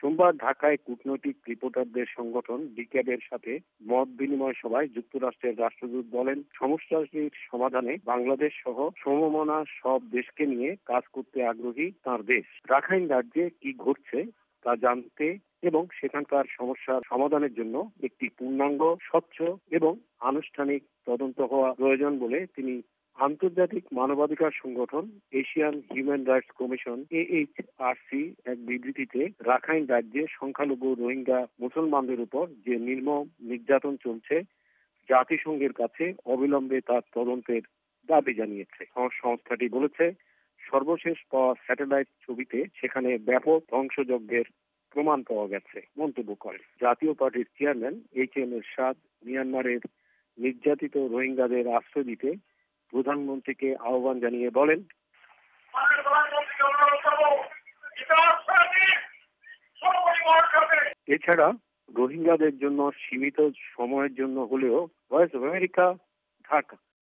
সোমবার ঢাকায় কূটনৈতিক রিপোর্টারদের সংগঠন ডিক্যাবের সাথে মত বিনিময় সভায় যুক্তরাষ্ট্রের রাষ্ট্রদূত বলেন, সমস্যাটির সমাধানে বাংলাদেশ সহ সমমনা সব দেশকে নিয়ে কাজ করতে আগ্রহী তার দেশ। রাখাইন রাজ্যে কি ঘটছে তা জানতে এবং সেখানকার সমস্যার সমাধানের জন্য একটি পূর্ণাঙ্গ, স্বচ্ছ এবং আনুষ্ঠানিক তদন্ত হওয়া প্রয়োজন বলে তিনি আন্তর্জাতিক মানবাধিকার সংগঠন Asian human rights commission AHRC এক বিবৃতিতে রাখাইন রাজ্যে সংখ্যালঘু রোহিঙ্গা মুসলমানদের উপর যে নির্মম নির্যাতন চলছে জাতিসংঘের কাছে অবিলম্বে তার তদন্তের দাবি জানিয়েছে। সংস্থাটি বলেছে, সর্বশেষ পাওয়া স্যাটেলাইট ছবিতে সেখানে ব্যাপক ধ্বংসযজ্ঞের প্রমাণ পাওয়া গেছে মন্তব্য করেন জাতীয় পার্টির চেয়ারম্যান HM এরশাদ। মিয়ানমারের নির্যাতিত রোহিঙ্গাদের আশ্রয় দিতে প্রধানমন্ত্রীকে আহ্বান জানিয়ে বলেন, এছাড়া রোহিঙ্গাদের জন্য সীমিত সময়ের জন্য হলেও ভয়েস অফ আমেরিকা, ঢাকা।